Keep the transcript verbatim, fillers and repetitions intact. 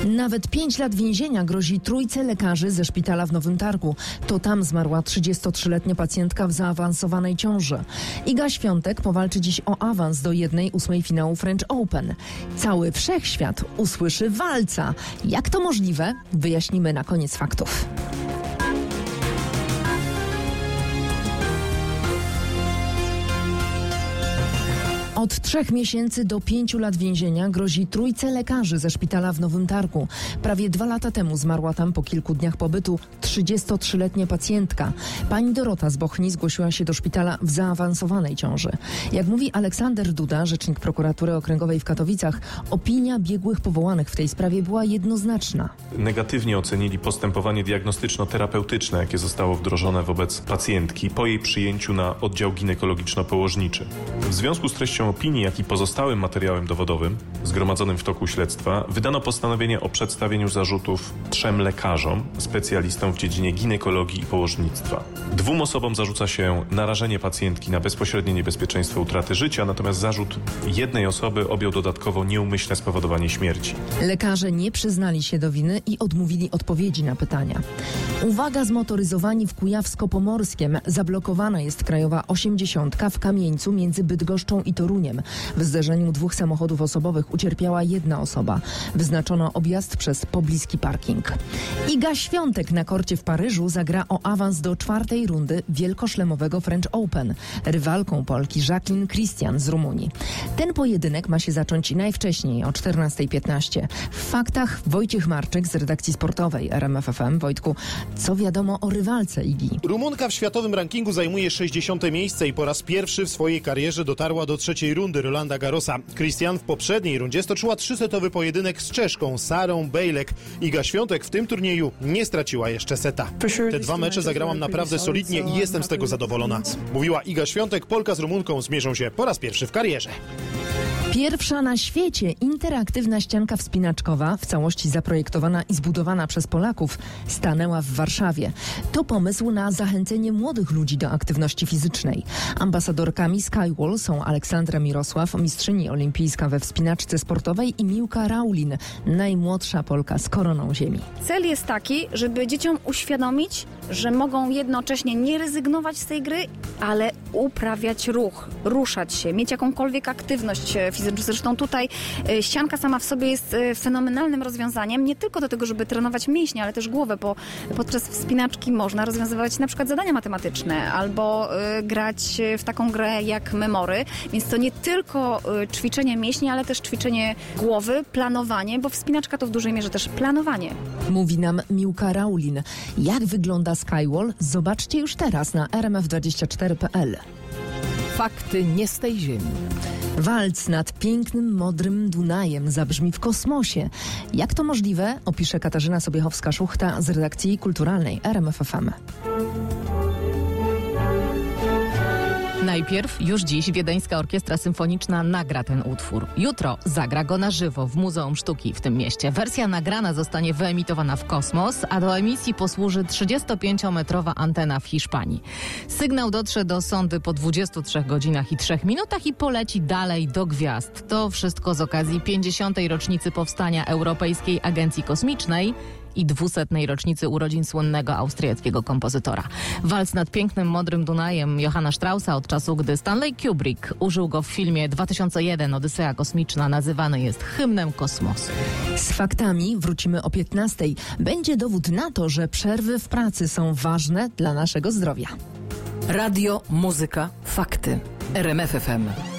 Nawet pięć lat więzienia grozi trójce lekarzy ze szpitala w Nowym Targu. To tam zmarła trzydziestotrzyletnia pacjentka w zaawansowanej ciąży. Iga Świątek powalczy dziś o awans do jednej ósmej finału French Open. Cały wszechświat usłyszy walca. Jak to możliwe? Wyjaśnimy na koniec faktów. Od trzech miesięcy do pięciu lat więzienia grozi trójce lekarzy ze szpitala w Nowym Targu. Prawie dwa lata temu zmarła tam po kilku dniach pobytu trzydziestotrzyletnia pacjentka. Pani Dorota z Bochni zgłosiła się do szpitala w zaawansowanej ciąży. Jak mówi Aleksander Duda, rzecznik prokuratury okręgowej w Katowicach, opinia biegłych powołanych w tej sprawie była jednoznaczna. Negatywnie ocenili postępowanie diagnostyczno-terapeutyczne, jakie zostało wdrożone wobec pacjentki po jej przyjęciu na oddział ginekologiczno-położniczy. W związku z treścią opinii, jak i pozostałym materiałem dowodowym zgromadzonym w toku śledztwa, wydano postanowienie o przedstawieniu zarzutów trzem lekarzom, specjalistom w dziedzinie ginekologii i położnictwa. Dwóm osobom zarzuca się narażenie pacjentki na bezpośrednie niebezpieczeństwo utraty życia, natomiast zarzut jednej osoby objął dodatkowo nieumyślne spowodowanie śmierci. Lekarze nie przyznali się do winy i odmówili odpowiedzi na pytania. Uwaga, zmotoryzowani w Kujawsko-Pomorskiem. Zablokowana jest krajowa osiemdziesiątka w Kamieńcu między Bydgoszczą i Toruniem. W zderzeniu dwóch samochodów osobowych ucierpiała jedna osoba. Wyznaczono objazd przez pobliski parking. Iga Świątek na korcie w Paryżu zagra o awans do czwartej rundy wielkoszlemowego French Open. Rywalką Polki Jacqueline Christian z Rumunii. Ten pojedynek ma się zacząć najwcześniej o czternasta piętnaście. W faktach Wojciech Marczyk z redakcji sportowej R M F F M. Wojtku, co wiadomo o rywalce Igi? Rumunka w światowym rankingu zajmuje sześćdziesiąte miejsce i po raz pierwszy w swojej karierze dotarła do trzeciej rundy Rolanda Garrosa. Christian w poprzedniej rundzie stoczyła trzysetowy pojedynek z Czeszką Sarą Bejlek. Iga Świątek w tym turnieju nie straciła jeszcze seta. Te dwa mecze zagrałam naprawdę solidnie i jestem z tego zadowolona. Mówiła Iga Świątek. Polka z Rumunką zmierzą się po raz pierwszy w karierze. Pierwsza na świecie interaktywna ścianka wspinaczkowa, w całości zaprojektowana i zbudowana przez Polaków, stanęła w Warszawie. To pomysł na zachęcenie młodych ludzi do aktywności fizycznej. Ambasadorkami Skywall są Aleksandra Mirosław, mistrzyni olimpijska we wspinaczce sportowej, i Miłka Raulin, najmłodsza Polka z koroną ziemi. Cel jest taki, żeby dzieciom uświadomić, że mogą jednocześnie nie rezygnować z tej gry, ale uprawiać ruch, ruszać się, mieć jakąkolwiek aktywność fizyczną. Zresztą tutaj y, ścianka sama w sobie jest y, fenomenalnym rozwiązaniem, nie tylko do tego, żeby trenować mięśnie, ale też głowę, bo podczas wspinaczki można rozwiązywać na przykład zadania matematyczne albo y, grać w taką grę jak Memory, więc to nie tylko y, ćwiczenie mięśni, ale też ćwiczenie głowy, planowanie, bo wspinaczka to w dużej mierze też planowanie. Mówi nam Miłka Raulin. Jak wygląda Skywall? Zobaczcie już teraz na r m f dwadzieścia cztery kropka p l. Fakty nie z tej ziemi. Walc nad pięknym, modrym Dunajem zabrzmi w kosmosie. Jak to możliwe? Opisze Katarzyna Sobiechowska-Szuchta z redakcji kulturalnej R M F F M. Najpierw już dziś Wiedeńska Orkiestra Symfoniczna nagra ten utwór. Jutro zagra go na żywo w Muzeum Sztuki w tym mieście. Wersja nagrana zostanie wyemitowana w kosmos, a do emisji posłuży trzydziestopięciometrowa antena w Hiszpanii. Sygnał dotrze do sondy po dwudziestu trzech godzinach i trzech minutach i poleci dalej do gwiazd. To wszystko z okazji pięćdziesiątej rocznicy powstania Europejskiej Agencji Kosmicznej i dwusetnej rocznicy urodzin słynnego austriackiego kompozytora. Walc nad pięknym, modrym Dunajem Johanna Straussa od czasu, gdy Stanley Kubrick użył go w filmie dwa tysiące jeden Odyseja Kosmiczna, nazywany jest hymnem kosmosu. Z faktami wrócimy o piętnastej. Będzie dowód na to, że przerwy w pracy są ważne dla naszego zdrowia. Radio, muzyka, fakty. R M F F M.